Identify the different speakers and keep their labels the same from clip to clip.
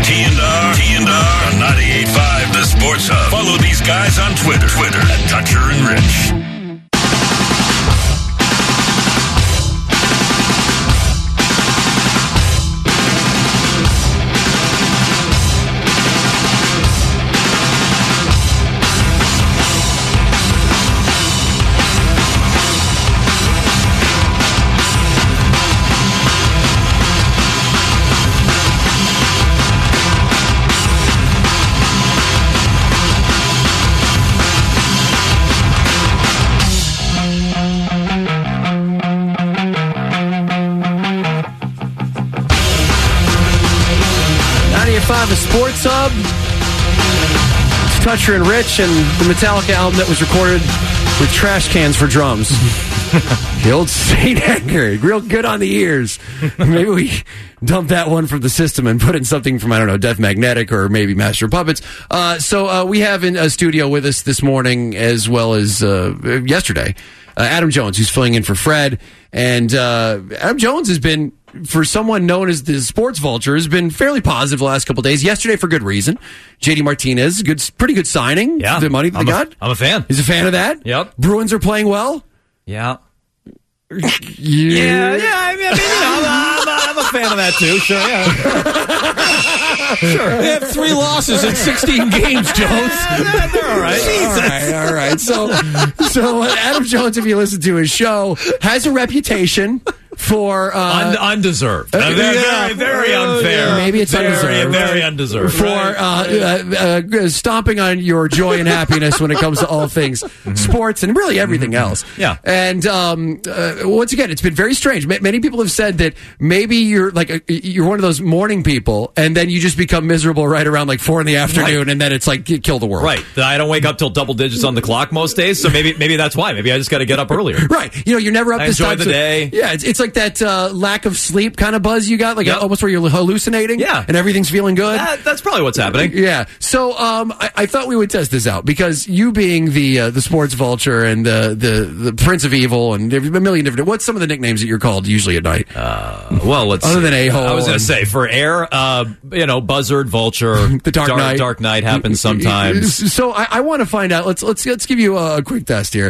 Speaker 1: T&R on 98.5 The Sports Hub. Follow these guys on Twitter at Toucher and Rich.
Speaker 2: The Sports Hub. It's Toucher and Rich, and the Metallica album that was recorded with trash cans for drums. The old Saint Anger, real good on the ears. Maybe we dump that one from the system and put in something from, I don't know, Death Magnetic or maybe Master of Puppets. So we have in a studio with us this morning, as well as yesterday, Adam Jones, who's filling in for Fred. And Adam Jones has been, for someone known as the sports vulture, has been fairly positive the last couple of days. Yesterday, for good reason. JD Martinez, pretty good signing.
Speaker 3: Yeah,
Speaker 2: the money that they got.
Speaker 3: I'm a fan.
Speaker 2: He's a fan of that.
Speaker 3: Yep.
Speaker 2: Bruins are playing well.
Speaker 3: Yeah.
Speaker 2: Yeah.
Speaker 3: I mean, I'm a fan of that too. Sure, yeah.
Speaker 4: Sure. They have 3 losses in 16 games, Jones.
Speaker 3: They're all right.
Speaker 2: All right. So Adam Jones, if you listen to his show, has a reputation for
Speaker 3: undeserved. Very unfair.
Speaker 2: Maybe it's undeserved.
Speaker 3: Very undeserved.
Speaker 2: For stomping on your joy and happiness when it comes to all things sports and really everything else.
Speaker 3: Yeah.
Speaker 2: And once again, it's been very strange. Many people have said that maybe you're you're one of those morning people, and then you just become miserable right around like 4 PM, right. And then it's like kill the world.
Speaker 3: Right. I don't wake up till double digits on the clock most days, so maybe that's why. Maybe I just got to get up earlier.
Speaker 2: Right. You're never up this time.
Speaker 3: Enjoy the day.
Speaker 2: Yeah. It's like that lack of sleep kind of buzz you got, almost where you're hallucinating.
Speaker 3: Yeah.
Speaker 2: And everything's feeling good.
Speaker 3: That's probably what's happening.
Speaker 2: Yeah. So I thought we would test this out because you being the sports vulture and the Prince of Evil and a million different. What's some of the nicknames that you're called usually at night?
Speaker 3: Other
Speaker 2: than a-hole.
Speaker 3: I was going to say for air, buzzard, vulture,
Speaker 2: the Dark Knight.
Speaker 3: Dark Knight happens sometimes.
Speaker 2: So I want to find out. Let's give you a quick test here.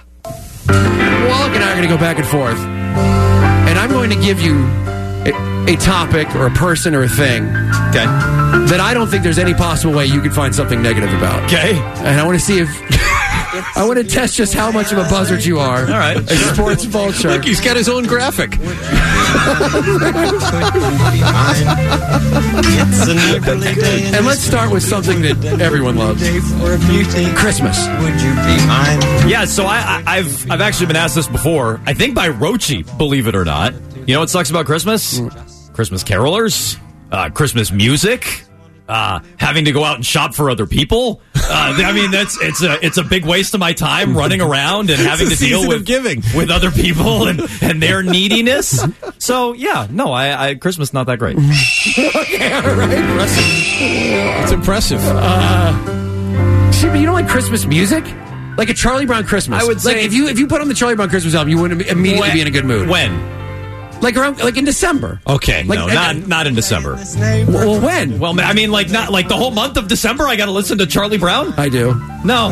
Speaker 2: Wallach and I are going to go back and forth, and I'm going to give you a topic or a person or a thing that I don't think there's any possible way you could find something negative about.
Speaker 3: Okay.
Speaker 2: And I want to see if I want to test just how much of a buzzard you are.
Speaker 3: All right.
Speaker 2: A sports vulture.
Speaker 4: Look, he's got his own graphic.
Speaker 2: And let's start with something that everyone loves. Christmas.
Speaker 3: Yeah, so I've actually been asked this before. I think by Rochi, believe it or not. You know what sucks about Christmas? Christmas carolers, Christmas music, having to go out and shop for other people. I mean, it's a big waste of my time running around and having to deal with other people and their neediness. So yeah, no, I Christmas not that great.
Speaker 2: Okay, all right, impressive.
Speaker 4: It's impressive.
Speaker 2: See, but you don't like Christmas music? Like a Charlie Brown Christmas.
Speaker 3: I would say
Speaker 2: if you put on the Charlie Brown Christmas album, you wouldn't immediately be in a good mood.
Speaker 3: When?
Speaker 2: Like in December.
Speaker 3: Okay, no, not in December.
Speaker 2: Well, when?
Speaker 3: Well, I mean, not like the whole month of December. I got to listen to Charlie Brown.
Speaker 2: I do.
Speaker 3: No.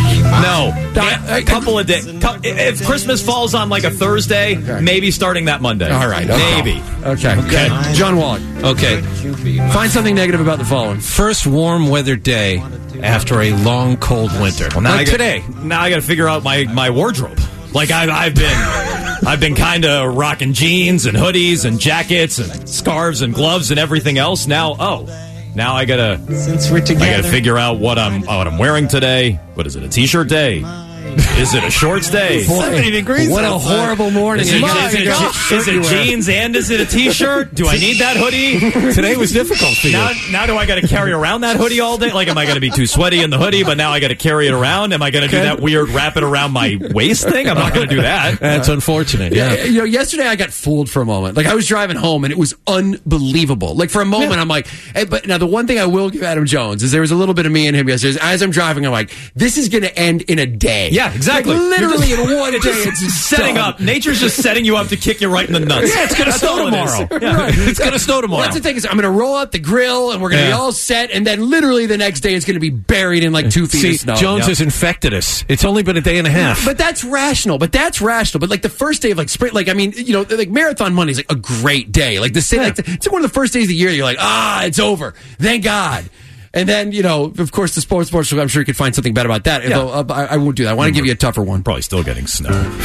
Speaker 3: A couple of days. If Christmas falls on like a Thursday, maybe starting that Monday.
Speaker 2: All right.
Speaker 3: Maybe.
Speaker 2: Okay. John Wallach.
Speaker 4: Okay.
Speaker 2: Find something negative about the following.
Speaker 4: First warm weather day after a long cold winter.
Speaker 3: Well, now
Speaker 4: today.
Speaker 3: Now I got to figure out my wardrobe. Like I've been kind of rocking jeans and hoodies and jackets and scarves and gloves and everything else. Now I gotta figure out what I'm wearing today. What is it? A t-shirt day? Is it a shorts day?
Speaker 4: 70 degrees.
Speaker 2: What a horrible morning.
Speaker 3: Is it jeans and is it a t-shirt? Do I need that hoodie?
Speaker 4: Today was difficult for you.
Speaker 3: Now do I got to carry around that hoodie all day? Like, am I going to be too sweaty in the hoodie, but now I got to carry it around? Am I going to do that weird wrap it around my waist thing? I'm not going to do that.
Speaker 4: That's unfortunate. Yeah.
Speaker 2: Yesterday I got fooled for a moment. Like, I was driving home and it was unbelievable. Like, for a moment I'm like, hey, but now the one thing I will give Adam Jones is there was a little bit of me and him yesterday. As I'm driving, I'm like, this is going to end in a day.
Speaker 3: Yeah, exactly.
Speaker 2: Like, literally
Speaker 3: You're
Speaker 2: in one day,
Speaker 3: just
Speaker 2: it's
Speaker 3: setting
Speaker 2: done.
Speaker 3: up. Nature's just setting you up to kick you right in the nuts.
Speaker 4: Yeah, it's going to snow tomorrow.
Speaker 2: Right.
Speaker 4: It's going to snow tomorrow.
Speaker 2: That's the thing is, I'm going to roll out the grill, and we're going to be all set, and then literally the next day, it's going to be buried in like 2 feet of snow.
Speaker 4: Jones has infected us. It's only been a day and a half.
Speaker 2: But that's rational. But like the first day of like spring, like I mean, you know, like Marathon Monday is like a great day. Like it's like one of the first days of the year. You're like, it's over. Thank God. And then, you know, of course, the sports. I'm sure you could find something bad about that.
Speaker 3: Yeah.
Speaker 2: Although, I won't do that. I want to give you a tougher one.
Speaker 3: Probably still getting snow.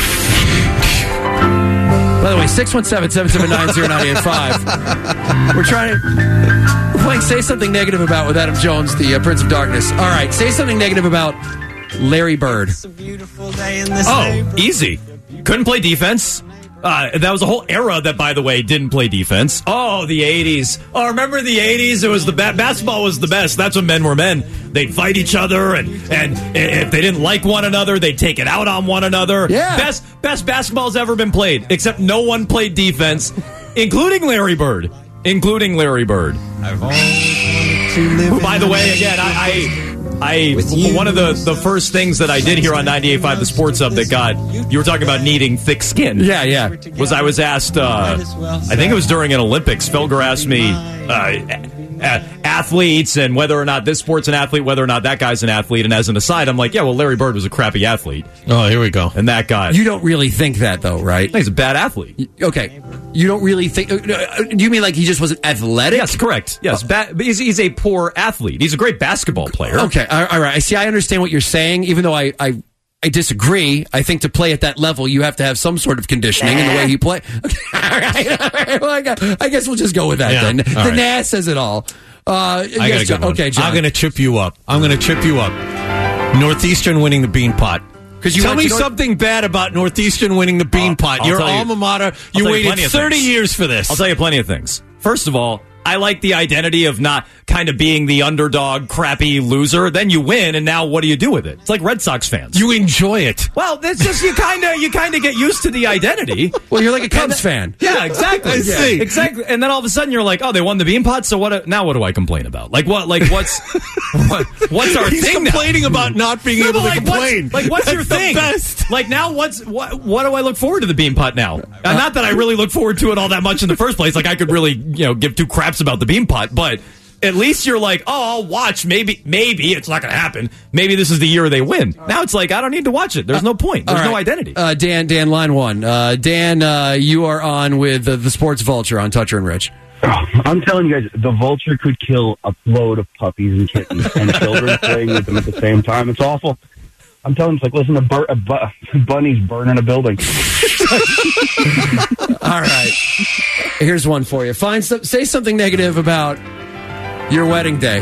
Speaker 2: By the way, 617-779-0985. We're playing Say Something Negative About with Adam Jones, the Prince of Darkness. All right, say something negative about Larry Bird.
Speaker 3: Easy. Couldn't play defense. That was a whole era that, by the way, didn't play defense. Oh, the 80s. Oh, remember the 80s? It was basketball was the best. That's when men were men. They'd fight each other, and if they didn't like one another, they'd take it out on one another.
Speaker 2: Yeah.
Speaker 3: Best basketball's ever been played, except no one played defense, including Larry Bird. Who, by the way, again, one of the first things that I did here on 98.5 The Sports Hub that you were talking about needing thick skin.
Speaker 2: Yeah.
Speaker 3: Was I was asked, I think it was during an Olympics, Felger asked me athletes and whether or not this sport's an athlete, whether or not that guy's an athlete. And as an aside, I'm like, yeah, well, Larry Bird was a crappy athlete.
Speaker 4: Oh, here we go.
Speaker 3: And that guy.
Speaker 2: You don't really think that, though, right?
Speaker 3: He's a bad athlete.
Speaker 2: Okay. You don't really think... do you mean like he just wasn't athletic?
Speaker 3: Yes, correct. Yes, he's a poor athlete. He's a great basketball player.
Speaker 2: Okay, all right. I understand what you're saying, even though I disagree. I think to play at that level, you have to have some sort of conditioning in the way he plays. Okay, all right. Well, I guess we'll just go with that then. The
Speaker 4: right.
Speaker 2: NAS says it all.
Speaker 4: I got a good one.
Speaker 2: Okay, John.
Speaker 4: I'm going to trip you up. Northeastern winning the Beanpot. Tell me something bad about Northeastern winning the Beanpot. Your alma mater. You waited 30 years for this.
Speaker 3: I'll tell you plenty of things. First of all, I like the identity of not kind of being the underdog, crappy loser. Then you win, and now what do you do with it? It's like Red Sox fans.
Speaker 4: You enjoy it.
Speaker 3: Well, it's just you kind of get used to the identity.
Speaker 2: Well, you're like a Cubs fan.
Speaker 3: Yeah, exactly.
Speaker 4: I see.
Speaker 3: Exactly. And then all of a sudden you're like, oh, they won the Beanpot, so what? Now what do I complain about? Like what? Like what's our
Speaker 4: He's
Speaker 3: thing?
Speaker 4: complaining about not being able to complain.
Speaker 3: What's your
Speaker 4: That's
Speaker 3: thing?
Speaker 4: The best.
Speaker 3: Like now, what do I look forward to the Beanpot now? Not that I really look forward to it all that much in the first place. Like I could really give two craps about the Beanpot, but at least you're like, oh, I'll watch. Maybe it's not going to happen. Maybe this is the year they win. Now it's like I don't need to watch it. There's no point. There's no identity.
Speaker 2: Dan, line one. Dan, you are on with the Sports Vulture on Toucher and Rich.
Speaker 5: I'm telling you guys, the Vulture could kill a load of puppies and kittens and children playing with them at the same time. It's awful. I'm telling you, it's like listen to bunnies burning a building.
Speaker 2: All right. Here's one for you. Say something negative about your wedding day.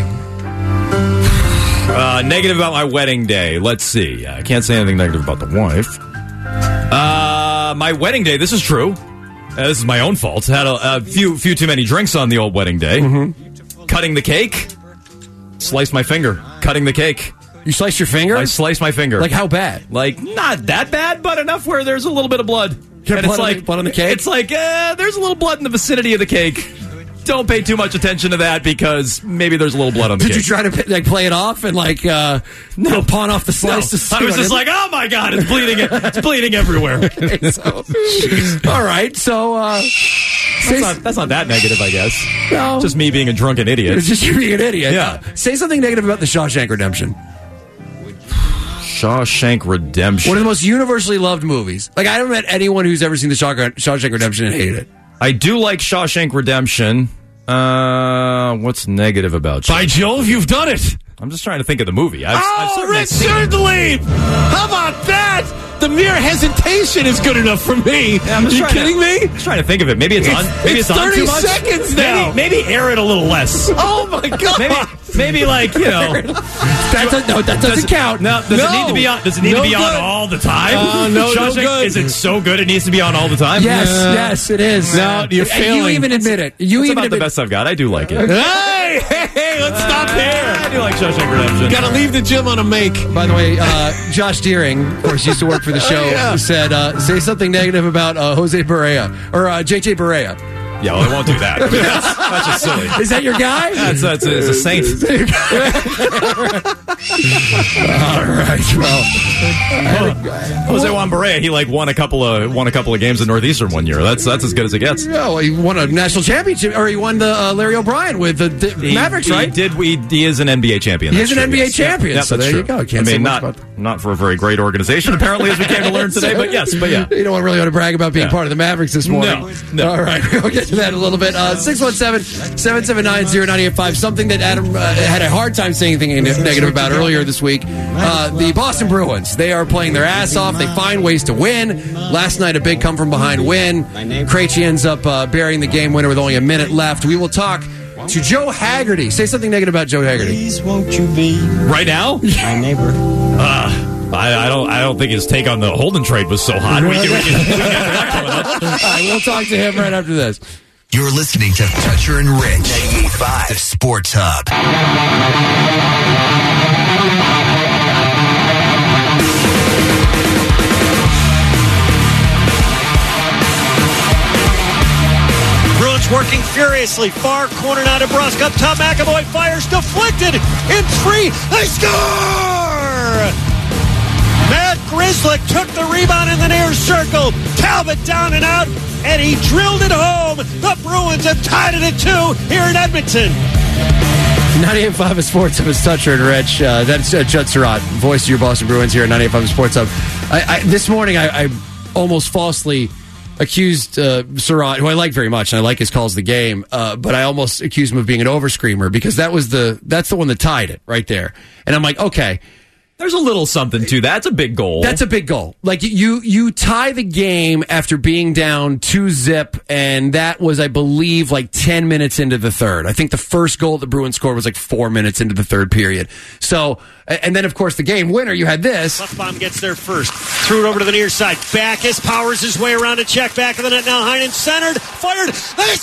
Speaker 3: Negative about my wedding day. Let's see. I can't say anything negative about the wife. My wedding day, this is true. This is my own fault. Had a few too many drinks on the old wedding day. Mm-hmm. Cutting the cake. Sliced my finger. Cutting the cake.
Speaker 2: You sliced your finger?
Speaker 3: I sliced my finger.
Speaker 2: Like how bad?
Speaker 3: Like not that bad, but enough where there's a little bit of blood.
Speaker 2: And it's like blood on the cake?
Speaker 3: It's like there's a little blood in the vicinity of the cake. Don't pay too much attention to that because maybe there's a little blood on the cake.
Speaker 2: Did you try to play it off and no, pawn off the slice?
Speaker 3: No. I was just like, oh my god, it's bleeding! It's bleeding everywhere.
Speaker 2: Okay, all right, so
Speaker 3: that's not that negative, I guess.
Speaker 2: No,
Speaker 3: just me being a drunken idiot.
Speaker 2: It's just you being an idiot.
Speaker 3: Yeah.
Speaker 2: Say something negative about the Shawshank Redemption.
Speaker 3: Shawshank Redemption.
Speaker 2: One of the most universally loved movies. Like, I haven't met anyone who's ever seen the Shawshank Redemption and hated it.
Speaker 3: I do like Shawshank Redemption. What's negative about Shawshank?
Speaker 4: By Jove, you've done it.
Speaker 3: I'm just trying to think of the movie.
Speaker 4: Richard Lee! How about that? The mere hesitation is good enough for me.
Speaker 3: Yeah, are you
Speaker 4: kidding me?
Speaker 3: I'm just trying to think of it. Maybe it's on. Maybe it's on
Speaker 4: 30
Speaker 3: too much.
Speaker 4: seconds now.
Speaker 3: Maybe air it a little less.
Speaker 4: Oh my god.
Speaker 3: Maybe like
Speaker 2: that doesn't count.
Speaker 3: No, does it need to be on? Does it need to be on all the time?
Speaker 4: No
Speaker 3: Shawshank,
Speaker 4: good.
Speaker 3: Is it so good it needs to be on all the time?
Speaker 2: Yes, it is.
Speaker 4: No, you're failing.
Speaker 2: You even admit it.
Speaker 3: That's about the best I've got. I do like it.
Speaker 4: Hey, let's stop here.
Speaker 3: I do like Shawshank Redemption.
Speaker 4: Got to leave the gym on a make.
Speaker 2: By the way, Josh Deering, of course, used to work for the show, said, say something negative about Jose Barea, or JJ Barea.
Speaker 3: Yeah, well, I won't do that. I mean, that's just silly.
Speaker 2: Is that your guy?
Speaker 3: That's a saint.
Speaker 2: All right. Well,
Speaker 3: Jose Juan Barea, he won a couple of games in Northeastern one year. That's as good as it gets.
Speaker 2: Yeah, well, he won a national championship, or he won the Larry O'Brien with the Mavericks, right?
Speaker 3: He is an NBA champion.
Speaker 2: He is an NBA champion.
Speaker 3: Yep,
Speaker 2: so there
Speaker 3: true.
Speaker 2: you go. Can't say much about
Speaker 3: not for a very great organization, apparently, as we came to learn today. But yeah.
Speaker 2: You don't really want to brag about being part of the Mavericks this morning.
Speaker 3: No.
Speaker 2: All right, we'll get to that in a little bit. 617-779-0985. Something that Adam had a hard time saying anything negative about earlier this week. The Boston Bruins. They are playing their ass off. They find ways to win. Last night, a big come-from-behind win. Krejci ends up burying the game winner with only a minute left. We will talk to Joe Haggerty. Say something negative about Joe Haggerty.
Speaker 6: Please, won't you be
Speaker 3: right now?
Speaker 6: My neighbor.
Speaker 3: I don't think his take on the Holden trade was so hot. We can
Speaker 2: All right, we'll talk to him right after this.
Speaker 7: You're listening to Toucher and Rich, 98.5, the Sports Hub.
Speaker 8: Bruins working furiously. Far corner now to Brusque. Up top, McAvoy fires. Deflected. In 3. They score! Matt Grzelcyk took the rebound in the near circle. Talbot down and out, and he drilled it home. The Bruins have tied it at 2 here in Edmonton.
Speaker 2: 98.5 Sports Hub is Toucher and Rich. That's Judd Surratt, voice of your Boston Bruins here at 98.5 Sports Hub. This morning, I almost falsely accused Surratt, who I like very much, and I like his calls of the game, but I almost accused him of being an over-screamer because that's the one that tied it right there. And I'm like, okay.
Speaker 3: There's a little something to that. That's a big goal.
Speaker 2: That's a big goal. Like, you tie the game after being down 2-0, and that was, I believe, 10 minutes into the third. I think the first goal the Bruins scored was 4 minutes into the third period. So, and then, of course, the game winner, you had this.
Speaker 8: Buffbaum gets there first. Threw it over to the near side. Backus powers his way around to check. Back of the net now. Heinen centered. Fired. They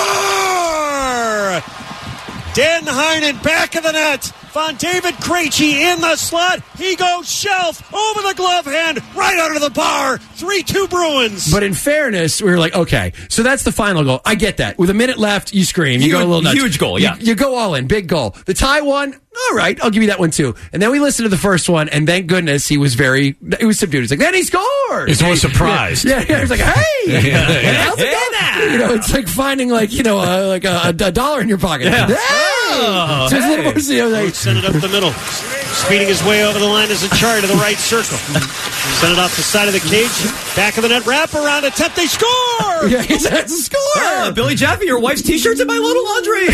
Speaker 8: score! Dan Heinen, back of the net. Von David Krejci in the slot. He goes shelf over the glove hand, right under the bar. 3-2 Bruins.
Speaker 2: But in fairness, we were like, okay, so that's the final goal. I get that. With a minute left, you scream. You go a little nuts.
Speaker 3: Huge goal, yeah.
Speaker 2: You go all in. Big goal. The tie one, all right, I'll give you that one too. And then we listened to the first one, and thank goodness he was subdued. He's like, then he scored.
Speaker 4: He's more surprised.
Speaker 2: Yeah, he's like, hey, how's it going? It's like finding a dollar in your pocket.
Speaker 3: Yeah.
Speaker 2: Hey! So it's a little more,
Speaker 8: sent it up the middle. Speeding his way over the line as a char to the right circle. Sent it off the side of the cage. Back of the net. Wrap around attempt. They score!
Speaker 2: Yeah, that's a score!
Speaker 3: Billy Jaffe, your wife's t-shirt's in my little laundry!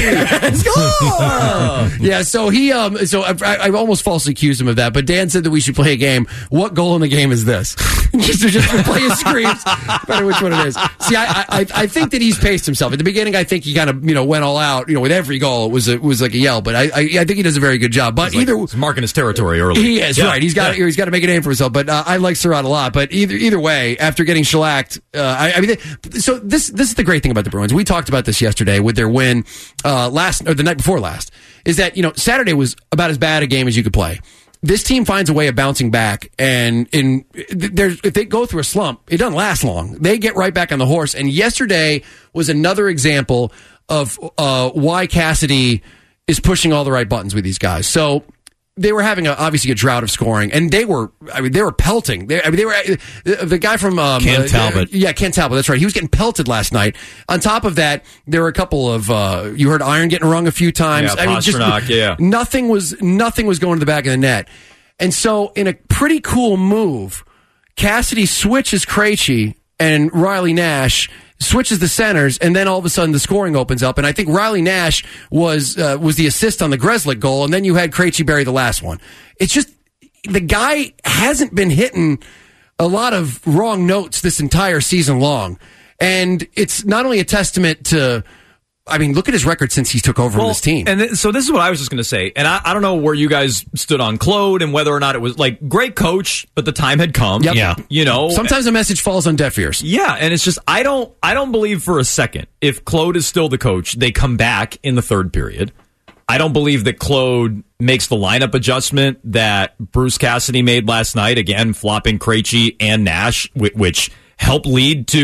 Speaker 2: Score! Yeah, so he, I almost falsely accused him of that, but Dan said that we should play a game. What goal in the game is this? just play his screams, no matter which one it is. See, I think that he's paced himself. At the beginning, I think he kind of, went all out, with every goal. It was like a yell, but I think he does a very good job. But
Speaker 3: he's marking his territory early.
Speaker 2: He is, right. He's got to make a name for himself, but I like Surratt a lot. But either way, after getting shellacked, so this is the great thing about the Bruins. We talked about this yesterday with their win the night before last, is that, Saturday was about as bad a game as you could play. This team finds a way of bouncing back, and if they go through a slump, it doesn't last long. They get right back on the horse, and yesterday was another example of why Cassidy is pushing all the right buttons with these guys. So they were having obviously a drought of scoring, and they were pelting. They were the guy from
Speaker 4: Ken Talbot.
Speaker 2: Ken Talbot. That's right. He was getting pelted last night. On top of that, there were a couple of you heard iron getting rung a few times.
Speaker 3: Yeah,
Speaker 2: nothing was going to the back of the net. And so, in a pretty cool move, Cassidy switches Krejci and Riley Nash. Switches the centers, and then all of a sudden the scoring opens up. And I think Riley Nash was the assist on the Grzelcyk goal, and then you had Krejci bury the last one. It's just the guy hasn't been hitting a lot of wrong notes this entire season long, and it's not only a testament to. I mean, look at his record since he took over on this team.
Speaker 3: And so this is what I was just going to say. And I don't know where you guys stood on Claude and whether or not it was great coach, but the time had come.
Speaker 2: Yep.
Speaker 3: Yeah.
Speaker 2: Sometimes a message falls on deaf ears.
Speaker 3: Yeah. And it's just, I don't believe for a second if Claude is still the coach, they come back in the third period. I don't believe that Claude makes the lineup adjustment that Bruce Cassidy made last night. Again, flopping Krejci and Nash, which helped lead to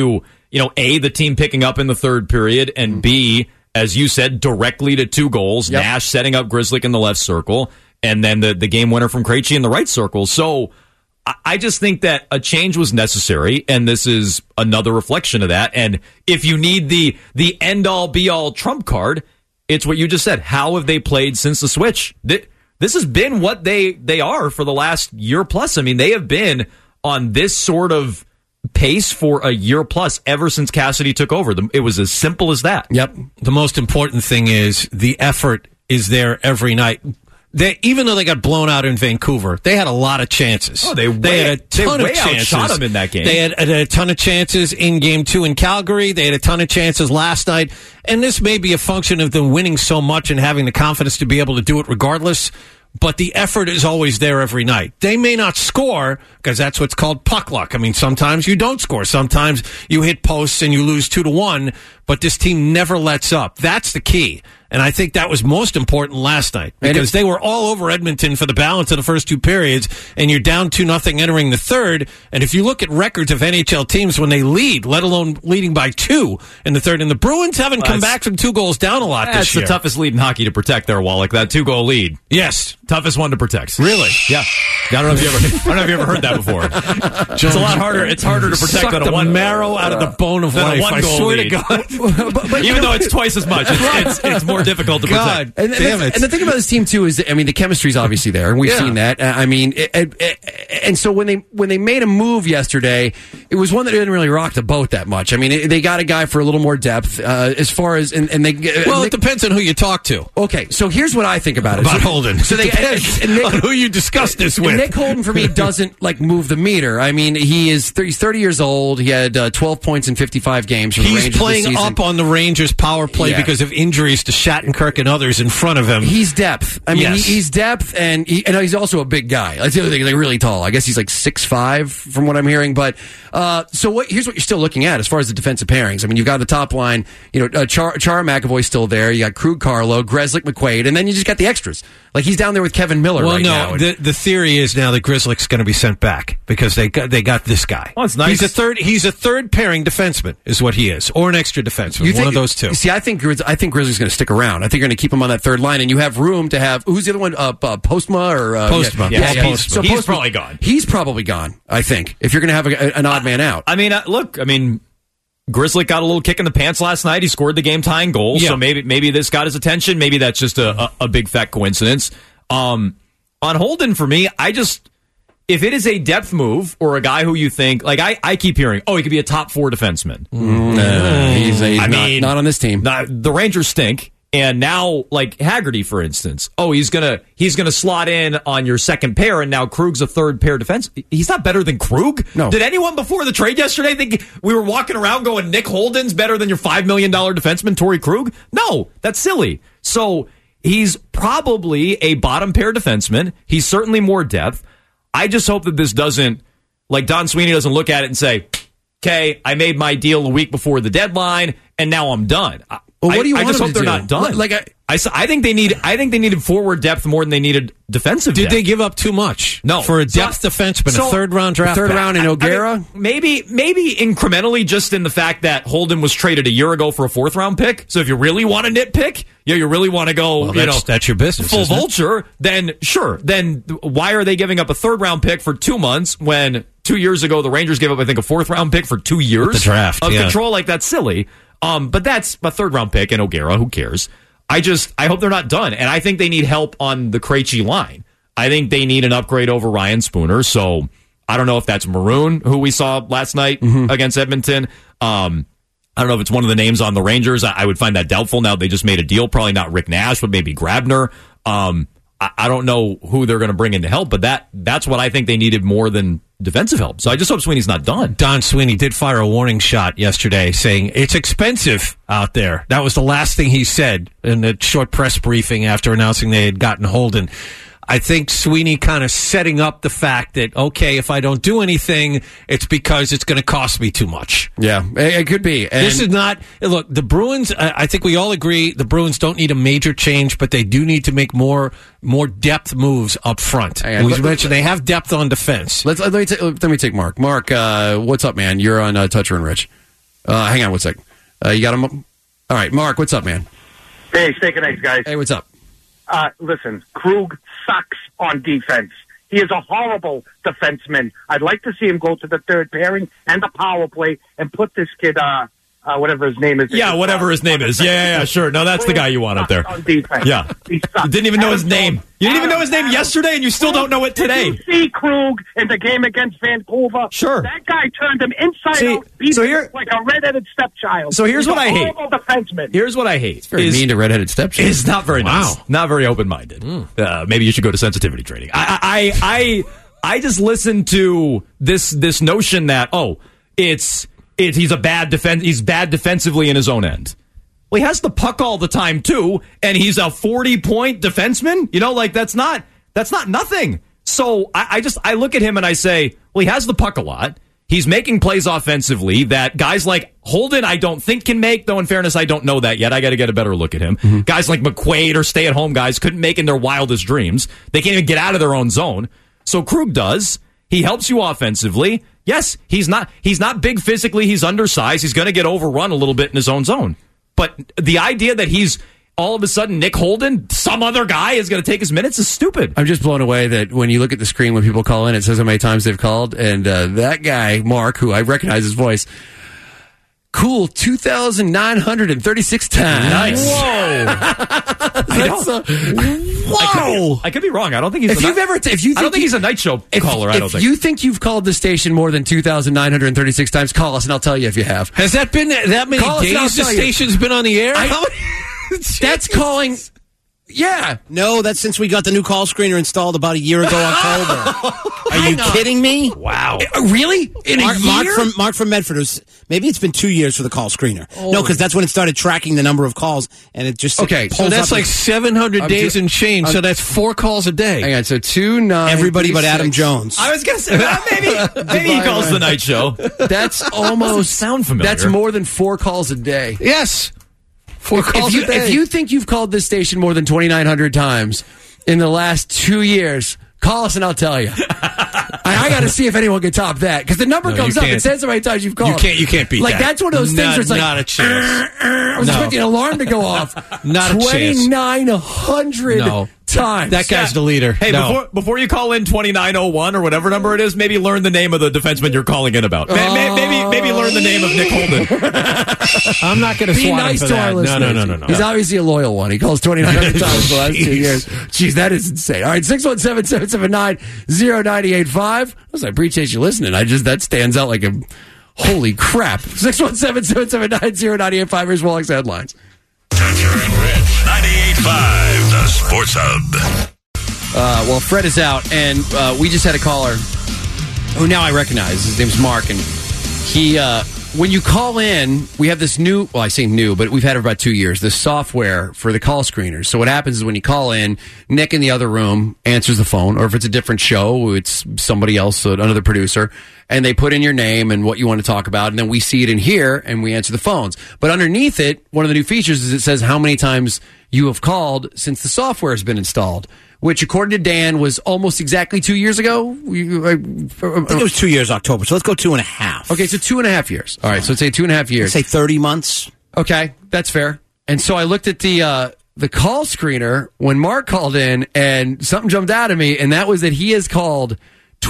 Speaker 3: A, the team picking up in the third period, and B, as you said, directly to 2 goals. Yep. Nash setting up Grzelcyk in the left circle, and then the game winner from Krejci in the right circle. So I just think that a change was necessary, and this is another reflection of that. And if you need the end-all, be-all trump card, it's what you just said. How have they played since the switch? This has been what they are for the last year plus. I mean, they have been on this sort of pace for a year plus ever since Cassidy took over. It was as simple as that.
Speaker 4: Yep. The most important thing is the effort is there every night. Even though they got blown out in Vancouver, they had a lot of chances.
Speaker 3: Oh, they had a ton of chances. Outshot them in that game.
Speaker 4: They had a ton of chances in Game 2 in Calgary. They had a ton of chances last night. And this may be a function of them winning so much and having the confidence to be able to do it regardless. But the effort is always there every night. They may not score because that's what's called puck luck. I mean, sometimes you don't score. Sometimes you hit posts and you lose 2-1. But this team never lets up. That's the key. And I think that was most important last night because they were all over Edmonton for the balance of the first 2 periods, and you're down 2-0 entering the third. And if you look at records of NHL teams when they lead, let alone leading by 2 in the third, and the Bruins haven't come back from 2 goals down a lot this year.
Speaker 3: That's the toughest lead in hockey to protect there, Wallach, that 2-goal lead.
Speaker 4: Yes.
Speaker 3: Toughest one to protect.
Speaker 4: Really?
Speaker 3: Yeah. I don't know if you ever heard that before. It's a lot harder. It's harder to protect than a one
Speaker 4: marrow out of the bone of life. I swear to God.
Speaker 3: but even though it's twice as much, it's more difficult to protect.
Speaker 2: And the thing about this team too is, I mean, the chemistry's obviously there, and we've seen that. I mean, and so when they made a move yesterday, it was one that didn't really rock the boat that much. I mean, they got a guy for a little more depth as far as
Speaker 4: it depends on who you talk to.
Speaker 2: Okay, so here's what I think about it.
Speaker 4: Holden. So they on who you discuss this with.
Speaker 2: Nick Holden for me doesn't move the meter. I mean, he's 30 years old. He had 12 points in 55 games for the Rangers.
Speaker 4: He's playing up on the Rangers power play because of injuries to Shattenkirk and others in front of him.
Speaker 2: He's depth. I mean, he's depth, and he's also a big guy. That's the other thing. He's really tall. I guess he's 6'5" from what I'm hearing. But here's what you're still looking at as far as the defensive pairings. I mean, you've got the top line. Chara McAvoy's still there. You got Krug, Carlo, Grzelcyk, McQuaid, and then you just got the extras. He's down there with Kevin Miller now.
Speaker 4: Well, no, the theory is now that Grzelcyk's going to be sent back because they got this guy.
Speaker 3: Well, it's nice.
Speaker 4: He's a third pairing defenseman is what he is, or an extra defenseman. One of those two.
Speaker 2: See, I think Grzelcyk's going to stick around. I think you're going to keep him on that third line, and you have room to have who's the other one? Postma or
Speaker 4: Postma?
Speaker 3: Postma.
Speaker 2: So
Speaker 3: he's probably gone.
Speaker 2: He's probably gone. I think if you're going to have an odd man out.
Speaker 3: I mean, Grzelcyk got a little kick in the pants last night. He scored the game-tying goal, so maybe this got his attention. Maybe that's just a big fat coincidence. On Holden, for me, if it is a depth move or a guy who you think, I keep hearing, he could be a top 4 defenseman.
Speaker 2: He's not on this team.
Speaker 3: The Rangers stink. And now, Haggerty, for instance, he's gonna slot in on your second pair, and now Krug's a third pair defense. He's not better than Krug.
Speaker 2: No.
Speaker 3: Did anyone before the trade yesterday think we were walking around going Nick Holden's better than your $5 million defenseman Torrey Krug? No, that's silly. So he's probably a bottom pair defenseman. He's certainly more depth. I just hope that this doesn't, Don Sweeney doesn't look at it and say, "Okay, I made my deal a week before the deadline, and now I'm done."
Speaker 2: Well, what do you want
Speaker 3: I just
Speaker 2: them
Speaker 3: hope
Speaker 2: to
Speaker 3: they're
Speaker 2: do?
Speaker 3: not done. I think they needed forward depth more than they needed defensive depth.
Speaker 4: Did they give up too much?
Speaker 3: No.
Speaker 4: For a depth defenseman, a third-round draft
Speaker 2: third round in O'Gara?
Speaker 3: Maybe incrementally, just in the fact that Holden was traded a year ago for a fourth-round pick. So if you really want to nitpick, you really want to go,
Speaker 4: that's your business,
Speaker 3: full vulture, then sure. Then why are they giving up a third-round pick for 2 months when 2 years ago the Rangers gave up, I think, a fourth-round pick for 2 years?
Speaker 4: With the draft,
Speaker 3: of control? That's silly. But that's a third-round pick in O'Gara. Who cares? I hope they're not done. And I think they need help on the Krejci line. I think they need an upgrade over Ryan Spooner. So I don't know if that's Maroon, who we saw last night against Edmonton. I don't know if it's one of the names on the Rangers. I would find that doubtful now. They just made a deal. Probably not Rick Nash, but maybe Grabner. I don't know who they're going to bring in to help, but that's what I think they needed more than defensive help. So I just hope Sweeney's not done.
Speaker 4: Don Sweeney did fire a warning shot yesterday saying it's expensive out there. That was the last thing he said in a short press briefing after announcing they had gotten Holden. I think Sweeney kind of setting up the fact that, okay, if I don't do anything, it's because it's going to cost me too much.
Speaker 2: Yeah, it could be. And
Speaker 4: this is not, look, the Bruins, I think we all agree the Bruins don't need a major change, but they do need to make more depth moves up front. We mentioned they have depth on defense.
Speaker 2: Let me take Mark. Mark, what's up, man? You're on Toucher and Rich. Hang on one second. You got him? All right, Mark, what's up, man?
Speaker 6: Hey, steak and eggs, guys.
Speaker 2: Hey, what's up?
Speaker 6: Listen, Krug sucks on defense. He is a horrible defenseman. I'd like to see him go to the third pairing and the power play and put this kid, whatever his name is.
Speaker 3: Yeah, whatever his name is. Yeah, sure. No, that's the guy you want up there.
Speaker 6: On defense.
Speaker 3: Yeah.
Speaker 6: He sucks.
Speaker 3: You didn't even know his name. You didn't even know his name yesterday, and you still don't know it today.
Speaker 6: Did you see Krug in the game against Vancouver?
Speaker 3: Sure.
Speaker 6: That guy turned him inside out, beat him like a redheaded stepchild.
Speaker 3: So here's what I hate.
Speaker 6: Horrible defenseman.
Speaker 3: Here's what I hate.
Speaker 2: It's very mean to redheaded stepchild.
Speaker 3: It's not very nice. Not very open-minded. Maybe you should go to sensitivity training. I just listen to this notion that he's a bad he's bad defensively in his own end. Well, he has the puck all the time too, and he's a 40-point defenseman. You know, like that's not nothing. So I look at him and I say, well, he has the puck a lot. He's making plays offensively that guys like Holden I don't think can make, though in fairness I don't know that yet. I got to get a better look at him. Mm-hmm. Guys like McQuaid or stay-at-home guys couldn't make in their wildest dreams. They can't even get out of their own zone. So Krug does. He helps you offensively. Yes, he's not big physically. He's undersized. He's going to get overrun a little bit in his own zone. But the idea that he's all of a sudden Nick Holden, some other guy is going to take his minutes is stupid.
Speaker 2: I'm just blown away that when you look at the screen when people call in, it says how many times they've called. And that guy, Mark, who I recognize his voice, cool 2,936 times.
Speaker 3: Nice.
Speaker 2: Whoa.
Speaker 3: Whoa. I could be wrong. I don't think he's I don't think he's a night show caller. I don't think.
Speaker 2: If you think you've called the station more than 2,936 times, call us and I'll tell you if you have.
Speaker 4: Has that been that many days the station's been on the air?
Speaker 2: That's calling. Yeah.
Speaker 9: No, that's since we got the new call screener installed about a year ago, October. Are you kidding me?
Speaker 3: Wow.
Speaker 2: Really? In a year?
Speaker 9: Mark from Medford. Maybe it's been 2 years for the call screener. Oh. No, because that's when it started tracking the number of calls, and it just
Speaker 2: okay.
Speaker 9: So
Speaker 4: that's like 700 days and change. So that's 4 calls a day.
Speaker 2: Hang on. So 2,936.
Speaker 9: Everybody but Adam Jones.
Speaker 3: I was going to say maybe he calls the night show.
Speaker 2: That's almost
Speaker 3: sound familiar.
Speaker 2: That's more than 4 calls a day.
Speaker 4: Yes. 4 calls a day.
Speaker 2: If you think you've called this station more than 2,900 times in the last 2 years, call us and I'll tell you. I got to see if anyone can top that because the number comes up. It says how many times you've called.
Speaker 4: You can't beat
Speaker 2: that. That's one of those things where it's like
Speaker 4: not a chance.
Speaker 2: I was expecting an alarm to go off.
Speaker 4: Not a chance.
Speaker 2: 2,900 times.
Speaker 4: That guy's the leader.
Speaker 3: Hey, before you call in 2901 or whatever number it is, maybe learn the name of the defenseman you're calling in about. Maybe learn the name of Nick Holden.
Speaker 4: I'm not going to swat
Speaker 2: nice
Speaker 4: him for that.
Speaker 2: No. He's obviously a loyal one. He calls 2,900 times the last 2 years. Jeez, that is insane. All right, 617-779-0985. I appreciate you listening. That stands out like a holy crap. 617-779-0985. Here's Wallach's headlines.
Speaker 1: Toucher and Rich, 98.5, the Sports Hub.
Speaker 2: Well, Fred is out, and we just had a caller who now I recognize. His name's Mark, and he, when you call in, we have this new, well, I say new, but we've had it for about 2 years, this software for the call screeners. So what happens is when you call in, Nick in the other room answers the phone, or if it's a different show, it's somebody else, another producer, and they put in your name and what you want to talk about, and then we see it in here, and we answer the phones. But underneath it, one of the new features is it says how many times you have called since the software has been installed, which, according to Dan, was almost exactly 2 years ago.
Speaker 9: I think it was 2 years, October. So let's go 2.5.
Speaker 2: Okay, so 2.5 years. All right, so let's say 2.5 years.
Speaker 9: Let's say 30 months.
Speaker 2: Okay, that's fair. And so I looked at the call screener when Mark called in, and something jumped out at me, and that was that he has called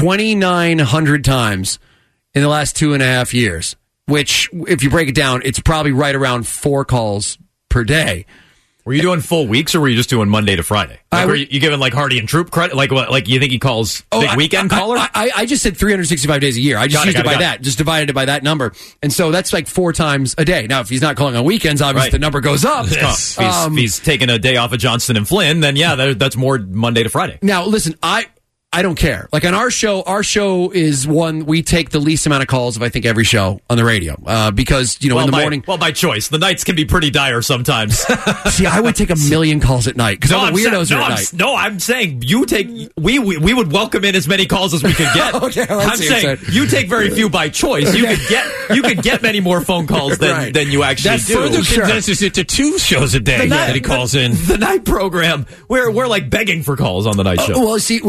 Speaker 2: 2,900 times in the last 2.5 years, which, if you break it down, it's probably right around 4 calls per day.
Speaker 3: Were you doing full weeks, or were you just doing Monday to Friday? Were you giving like Hardy and Troop credit? Like what? Like you think he calls big weekend caller?
Speaker 2: I just said 365 days a year. I just used it by that. Just divided it by that number, and so that's like 4 times a day. Now, if he's not calling on weekends, obviously the number goes up.
Speaker 3: Yes. If he's taking a day off of Johnston and Flynn, then yeah, that's more Monday to Friday.
Speaker 2: Now, listen, I don't care. Like on our show is one we take the least amount of calls of I think every show on the radio because in the morning.
Speaker 3: Well, by choice, the nights can be pretty dire sometimes.
Speaker 2: See, I would take 1 million calls at night because all the weirdos are at night.
Speaker 3: No, I'm saying you take. We would welcome in as many calls as we could get.
Speaker 2: Okay,
Speaker 3: I'm saying you take very few by choice. You could get many more phone calls than you actually do.
Speaker 4: That further condenses it to 2 shows a day that he calls in.
Speaker 3: The night program, we're like begging for calls on the night show.
Speaker 2: Well, see, we just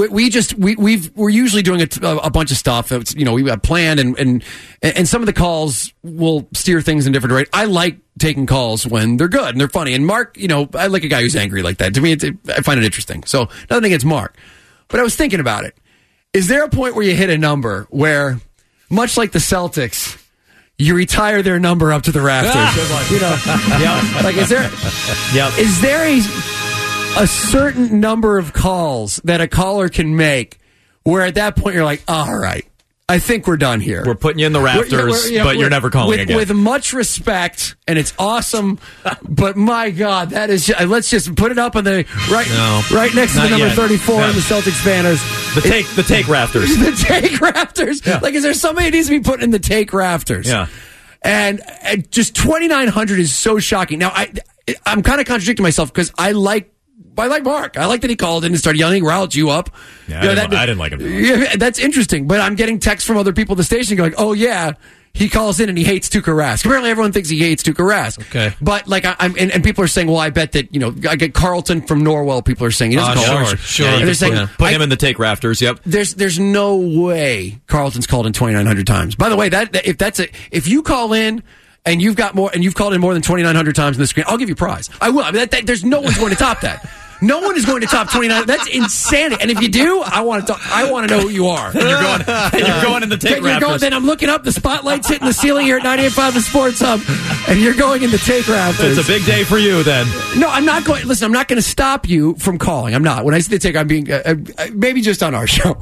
Speaker 2: we're usually doing a bunch of stuff. It's, we have planned and some of the calls will steer things in different directions. I like taking calls when they're good and they're funny. And Mark, I like a guy who's angry like that. To me, I find it interesting. So nothing against Mark, but I was thinking about it. Is there a point where you hit a number where, much like the Celtics, you retire their number up to the rafters?
Speaker 3: Yep.
Speaker 2: Like, is there a certain number of calls that a caller can make where at that point you're like, all right, I think we're done here.
Speaker 3: We're putting you in the rafters, but you're never calling again.
Speaker 2: With much respect, and it's awesome, but my God, that is let's just put it up on the right next to the number 34 in the Celtics banners.
Speaker 3: The take rafters.
Speaker 2: The take rafters. Yeah. Like, is there somebody who needs to be put in the take rafters?
Speaker 3: Yeah.
Speaker 2: And just 2,900 is so shocking. Now, I'm kind of contradicting myself because I like Mark. I like that he called in and started yelling, riled you up.
Speaker 3: Yeah, I didn't like him.
Speaker 2: Yeah, that's interesting. But I'm getting texts from other people at the station going, oh, yeah, he calls in and he hates Tuukka Rask. Apparently everyone thinks he hates Tuukka Rask.
Speaker 4: Okay.
Speaker 2: But, like, and people are saying, well, I bet that, I get Carlton from Norwell. People are saying he doesn't call.
Speaker 4: Sure.
Speaker 2: And they're saying,
Speaker 3: put him in the take rafters, yep.
Speaker 2: There's no way Carlton's called in 2,900 times. By the way, if you call in, and you've called in more than 2,900 times in the screen, I'll give you a prize. I will. I mean, there's no one's going to top that. No one is going to top 29. That's insanity. And if you do, I want to know who you are.
Speaker 3: You're going in the take rafters.
Speaker 2: Then I'm looking up. The spotlight's hitting the ceiling here at 98.5 The Sports Hub, and you're going in the take rafters.
Speaker 3: It's a big day for you, then.
Speaker 2: No, I'm not going. Listen, I'm not going to stop you from calling. I'm not. When I say the take, I'm being maybe just on our show.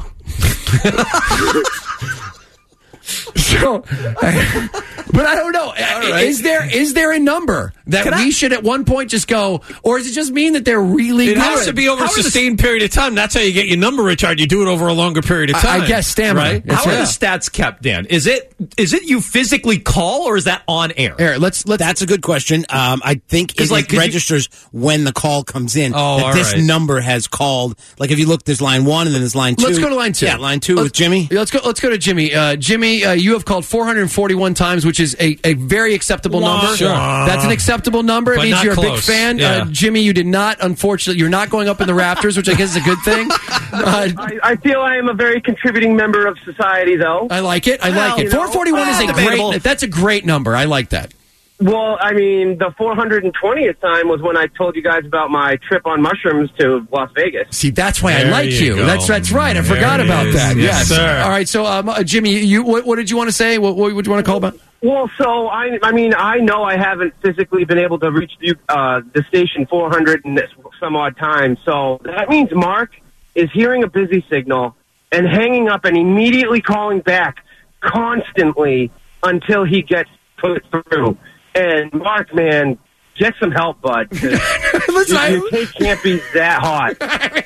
Speaker 2: So, but I don't know. Right. Is there a number that we should at one point just go, or does it just mean that they're really good?
Speaker 4: It has to be over a sustained period of time. That's how you get your number, Richard. You do it over a longer period of time.
Speaker 2: I guess stamina.
Speaker 3: Right? How are the stats kept, Dan? Is it you physically call, or is that on air?
Speaker 9: Let's. That's a good question. I think it registers when the call comes in.
Speaker 4: Oh,
Speaker 9: this number has called. Like if you look, there's line 1 and then there's line 2.
Speaker 2: Let's go to line 2.
Speaker 9: Yeah, line 2 with Jimmy.
Speaker 2: Let's go to Jimmy. Jimmy, you have called 441 times, which is a very acceptable number.
Speaker 4: Sure.
Speaker 2: That's an acceptable number. It means you're a big fan.
Speaker 4: Yeah.
Speaker 2: Jimmy, you did not, unfortunately, you're not going up in the rafters, which I guess is a good thing.
Speaker 10: I feel I am a very contributing member of society, though.
Speaker 2: I like it. 441 is that's a great number. I like that.
Speaker 10: Well, I mean, the 420th time was when I told you guys about my trip on mushrooms to Las Vegas.
Speaker 2: See, that's why I like you. That's right. I forgot about that. Yes, sir. All right. So, Jimmy, what did you want to say? What would you want to call about?
Speaker 10: Well, so I mean, I know I haven't physically been able to reach the station 400 and some odd times. So that means Mark is hearing a busy signal and hanging up and immediately calling back constantly until he gets put through. And Mark, man, get some help, bud. Your take can't be that hot.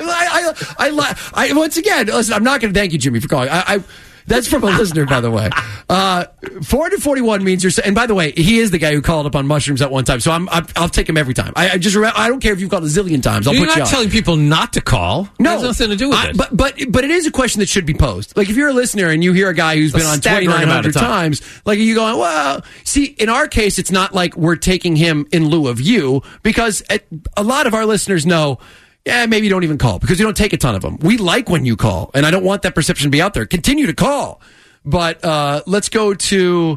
Speaker 2: I once again, listen, I'm not going to thank you, Jimmy, for calling. That's from a listener, by the way. 441 means you're. And by the way, he is the guy who called up on mushrooms at one time. So I'll take him every time. I don't care if you've called a zillion times. I'll put you on.
Speaker 4: You're not telling people not to call.
Speaker 2: No,
Speaker 4: it has nothing to do with it.
Speaker 2: But it is a question that should be posed. Like if you're a listener and you hear a guy who's been on 2,900 times, like you going, well, see, in our case, it's not like we're taking him in lieu of you because a lot of our listeners know. Yeah, maybe you don't even call because you don't take a ton of them. We like when you call, and I don't want that perception to be out there. Continue to call, but let's go to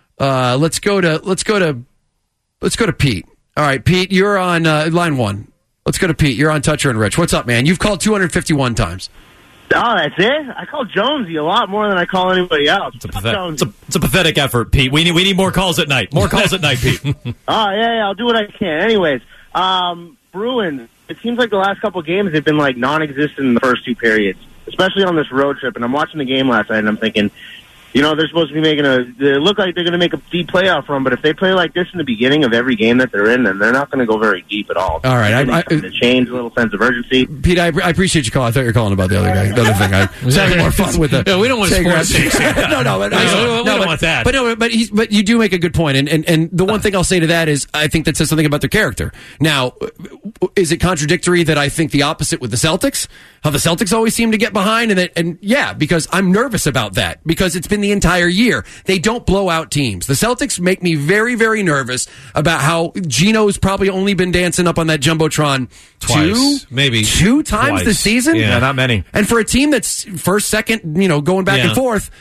Speaker 2: Pete. All right, Pete, you're on line 1. Let's go to Pete. You're on Toucher and Rich. What's up, man? You've called 251 times.
Speaker 11: Oh, that's it? I call Jonesy a lot more than I call anybody else.
Speaker 3: It's a pathetic effort, Pete. We need more calls at night. More calls at night, Pete.
Speaker 11: Yeah, I'll do what I can. Anyways, Bruins. It seems like the last couple of games they've been like non-existent in the first 2 periods, especially on this road trip. And I'm watching the game last night and I'm thinking, they're supposed to be making they look like they're going to make a deep playoff run, but if they play like this in the beginning of every game that they're in, then they're not going to go very deep at all.
Speaker 2: All right.
Speaker 11: To change a little sense of urgency.
Speaker 2: Pete, I appreciate your call. I thought you were calling about the other guy. The other thing. I was having more fun with the.
Speaker 4: No, we don't want sports.
Speaker 2: We don't want that. But you do make a good point. And the one thing I'll say to that is I think that says something about their character. Now, is it contradictory that I think the opposite with the Celtics? How the Celtics always seem to get behind? And yeah, because I'm nervous about that. Because it's been been the entire year. They don't blow out teams. The Celtics make me very, very nervous about how Gino's probably only been dancing up on that Jumbotron
Speaker 4: Twice, maybe
Speaker 2: two times
Speaker 4: twice.
Speaker 2: this season.
Speaker 3: Yeah, not many.
Speaker 2: And for a team that's first, second, going back and forth,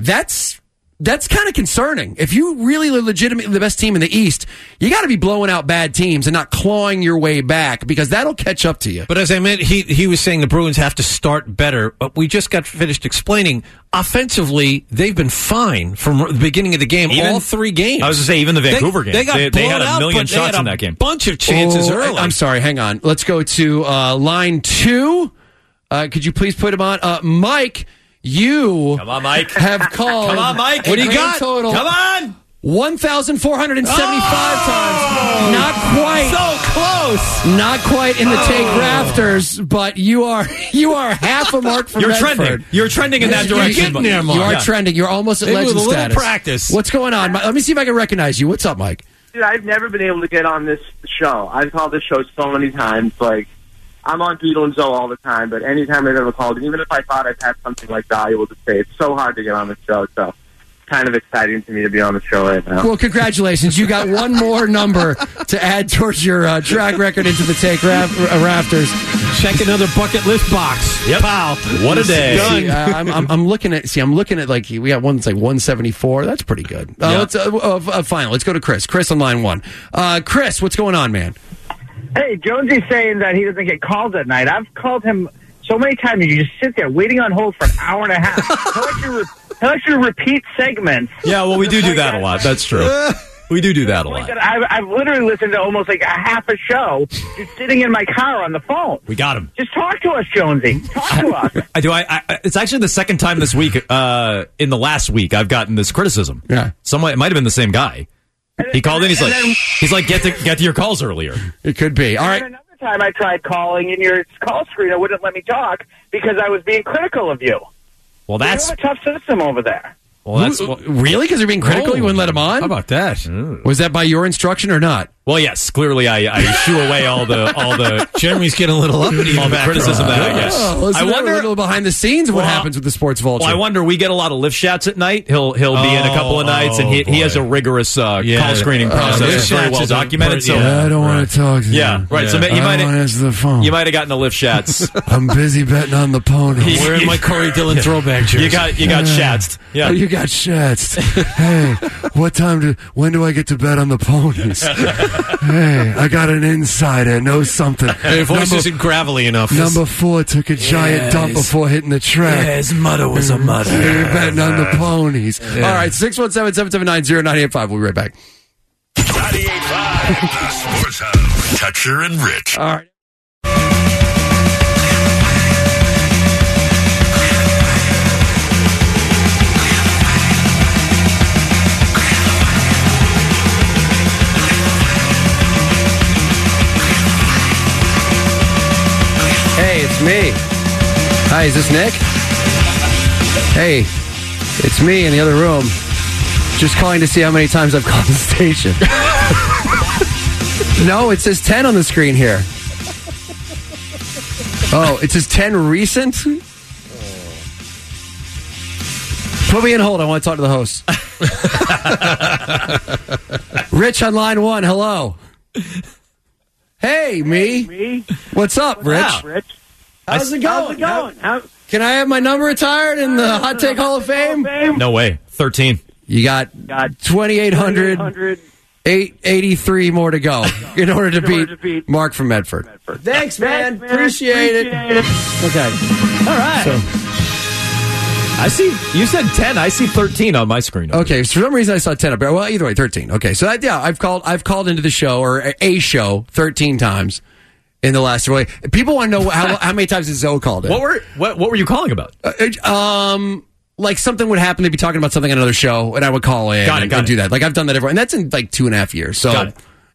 Speaker 2: that's kind of concerning. If you really are legitimately the best team in the East, you got to be blowing out bad teams and not clawing your way back, because that'll catch up to you.
Speaker 4: But as I meant, he was saying the Bruins have to start better. But we just got finished explaining, offensively, they've been fine from the beginning of the game, all 3 games.
Speaker 3: I was going to say, even the Vancouver game.
Speaker 4: They got
Speaker 3: they
Speaker 4: blown
Speaker 3: had a
Speaker 4: out,
Speaker 3: million
Speaker 4: but they
Speaker 3: shots
Speaker 4: had
Speaker 3: in that game.
Speaker 4: bunch of chances early.
Speaker 2: I'm sorry, hang on. Let's go to line 2. Could you please put him on? Mike, you
Speaker 3: Come on, Mike.
Speaker 2: have called.
Speaker 3: Come on, Mike.
Speaker 2: What do you got? Total.
Speaker 3: Come on.
Speaker 2: 1,475 times. Not quite.
Speaker 3: So close.
Speaker 2: Not quite in the take rafters, but you are half a mark from
Speaker 3: You're
Speaker 2: Medford.
Speaker 3: trending. You're trending in that
Speaker 2: You're
Speaker 3: direction.
Speaker 2: getting there, Mark. You are trending. You're almost at
Speaker 4: Maybe
Speaker 2: legend
Speaker 4: with a little
Speaker 2: status.
Speaker 4: practice.
Speaker 2: What's going on? Let me see if I can recognize you. What's up, Mike?
Speaker 10: Dude, I've never been able to get on this show. I've called this show so many times. Like, I'm on Beetle and Zoe all the time, but anytime I've ever called, even if I thought I've had something like valuable to say, it's so hard to get on the show. So it's kind of exciting to me to be on the show right now.
Speaker 2: Well, congratulations. You got one more number to add towards your track record into the take rafters.
Speaker 4: Check another bucket list box.
Speaker 3: Yep.
Speaker 4: Pow.
Speaker 3: What a day.
Speaker 2: See, I'm looking at like, we got one that's like 174. That's pretty good. Let's fine. Let's go to Chris. Chris on line 1. Chris, what's going on, man?
Speaker 6: Hey, Jonesy's saying that he doesn't get calls at night. I've called him so many times, you just sit there waiting on hold for an hour and a half. He'll let you repeat segments.
Speaker 3: Yeah, well, we do that a lot. That's true. We do that a lot.
Speaker 6: I've literally listened to almost like a half a show just sitting in my car on the phone.
Speaker 3: We got him.
Speaker 6: Just talk to us, Jonesy. Talk to us.
Speaker 3: It's actually the second time this week, in the last week, I've gotten this criticism.
Speaker 2: Yeah.
Speaker 3: It might have been the same guy. He called in. He's like, get to your calls earlier.
Speaker 2: It could be. All right.
Speaker 6: Another time I tried calling, and your call screener wouldn't let me talk because I was being critical of you.
Speaker 3: Well, that's
Speaker 6: you have a tough system over there.
Speaker 3: Well, that's
Speaker 2: really, because you're being critical. You wouldn't let him on.
Speaker 4: How about that?
Speaker 2: Was that by your instruction or not?
Speaker 3: Well, yes. Clearly, I shoo away all the.
Speaker 4: Jeremy's getting a little uppity.
Speaker 3: All the criticism that I guess.
Speaker 2: I wonder a little behind the scenes of what happens with the Sports Vulture.
Speaker 3: Well, I wonder. We get a lot of lift shots at night. He'll be in a couple of nights, and he has a rigorous call screening process. It's very well documented. So
Speaker 2: I don't want to talk to you.
Speaker 3: Yeah, right. So you might
Speaker 2: answer the phone.
Speaker 3: You might have gotten the lift shots.
Speaker 2: I'm busy betting on the ponies.
Speaker 4: Wearing my Corey Dillon throwback jersey.
Speaker 3: You got shatzed. Yeah,
Speaker 2: you got shatzed. Hey, when do I get to bet on the ponies? Hey, I got an insider, know something.
Speaker 4: Your voice isn't gravelly enough.
Speaker 2: Number 4 took a giant dump before hitting the track.
Speaker 4: Yeah, his mother was a mother.
Speaker 2: You're betting on the ponies. Yeah. All right, 617-779-0985. We'll be right back.
Speaker 1: 98.5, the Sports Hub. Toucher and Rich.
Speaker 2: All right. Hey, it's me. Hi, is this Nick? Hey, it's me in the other room. Just calling to see how many times I've called the station. No, it says 10 on the screen here. Oh, it says 10 recent? Put me in hold. I want to talk to the host. Rich on line 1. Hello. Hey, me. What's up, Rich?
Speaker 6: Wow, Rich.
Speaker 2: How's it going?
Speaker 6: Can
Speaker 2: I have my number retired in the Hot Take Hall of Fame?
Speaker 3: No way. 13.
Speaker 2: You got 2,800, 883 more to go in order to beat Mark from Medford. Thanks, man. Appreciate it. Okay.
Speaker 3: All right. So, I see. You said 10. I see 13 on my screen.
Speaker 2: Okay. For some reason, I saw 10 up there. Well, either way, 13. Okay. So I've called into the show, or a show 13 times in the last week. People want to know how many times has Zoe called in.
Speaker 3: What were you calling about?
Speaker 2: Like something would happen. They'd be talking about something on another show, and I would call in and do that. Like I've done that and that's in like 2.5 years. So,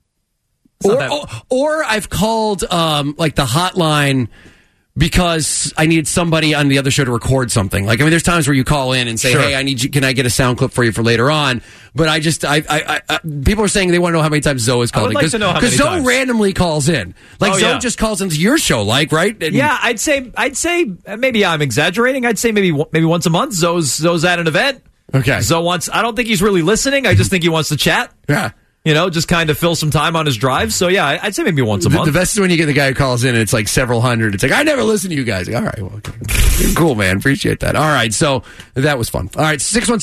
Speaker 2: or I've called like the hotline because I needed somebody on the other show to record something. Like, I mean, there's times where you call in and say,
Speaker 3: Sure.
Speaker 2: "Hey, can I get a sound clip for you for later on?" But I people are saying they want to know how many times Zoe has called in.
Speaker 3: I would like to know how many
Speaker 2: Zoe
Speaker 3: times.
Speaker 2: randomly calls in. Like Zoe just calls into your show, like, right? And
Speaker 3: yeah, I'd say maybe I'm exaggerating. I'd say maybe once a month. Zoe's at an event.
Speaker 2: Okay.
Speaker 3: So I don't think he's really listening. I just think he wants to chat.
Speaker 2: Yeah.
Speaker 3: Just kind of fill some time on his drive. So, yeah, I'd say maybe once a month.
Speaker 2: The best is when you get the guy who calls in and it's like several hundred. It's like, I never listen to you guys. Like, all right, well, okay. Cool, man. Appreciate that. All right, so that was fun. All right,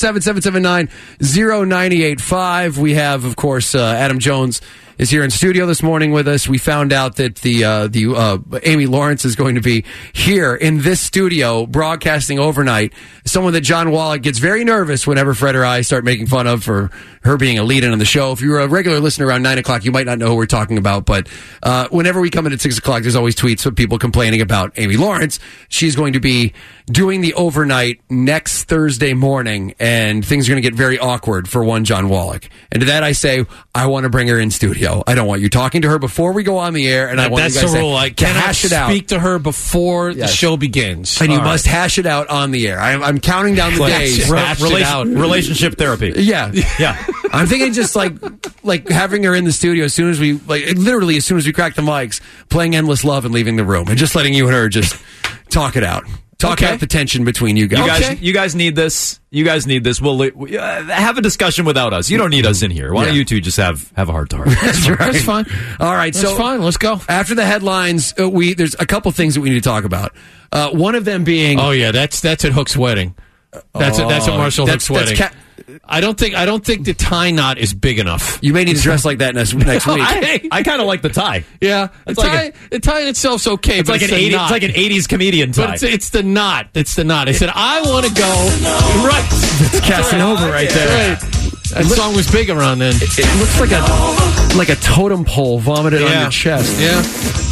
Speaker 2: 617-779-0985. We have, of course, Adam Jones is here in studio this morning with us. We found out that the Amy Lawrence is going to be here in this studio broadcasting overnight. Someone that John Wallach gets very nervous whenever Fred or I start making fun of for her being a lead-in on the show. If you're a regular listener around 9 o'clock, you might not know who we're talking about, but whenever we come in at 6 o'clock, there's always tweets of people complaining about Amy Lawrence. She's going to be doing the overnight next Thursday morning, and things are going to get very awkward for one John Wallach. And to that I say, I want to bring her in studio. I don't want you talking to her before we go on the air, and I want you guys
Speaker 4: the rule. I
Speaker 2: to
Speaker 4: cannot
Speaker 2: hash it out.
Speaker 4: Speak to her before the show begins.
Speaker 2: And you must hash it out on the air. I'm counting down the days.
Speaker 3: Relationship therapy.
Speaker 2: Yeah.
Speaker 3: Yeah.
Speaker 2: I'm thinking just like having her in the studio as soon as we literally as soon as we crack the mics, playing Endless Love and leaving the room, and just letting you and her just talk it out. Talk out the tension between you guys.
Speaker 3: You guys need this. You guys need this. We'll have a discussion without us. You don't need us in here. Why don't you two just have a heart to heart?
Speaker 2: That's right.
Speaker 4: That's fine.
Speaker 2: All right.
Speaker 4: That's fine. Let's go.
Speaker 2: After the headlines, there's a couple things that we need to talk about. One of them being,
Speaker 4: that's at Hook's wedding. That's at Marshall Hook's wedding. I don't think the tie knot is big enough.
Speaker 2: You may need to dress like that next week.
Speaker 3: I kind of like the tie.
Speaker 4: Yeah, the tie in itself's okay.
Speaker 3: It's like an 80s. It's like an 80s comedian tie.
Speaker 4: But it's the knot. It's the knot. I said I want to go right.
Speaker 2: It's Casanova right there.
Speaker 4: Right. That song was big around then.
Speaker 2: It looks like a totem pole vomited on your chest.
Speaker 4: Yeah.